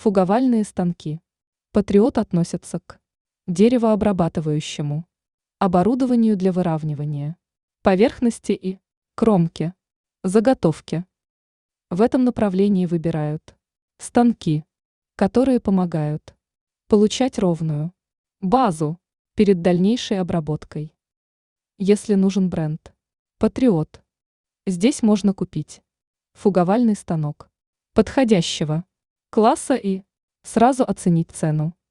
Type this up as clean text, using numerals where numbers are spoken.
Фуговальные станки. Патриот относится к деревообрабатывающему оборудованию для выравнивания поверхности и кромки, заготовки. В этом направлении выбирают станки, которые помогают получать ровную базу перед дальнейшей обработкой. Если нужен бренд «Патриот», здесь можно купить фуговальный станок подходящего класса и сразу оценить цену.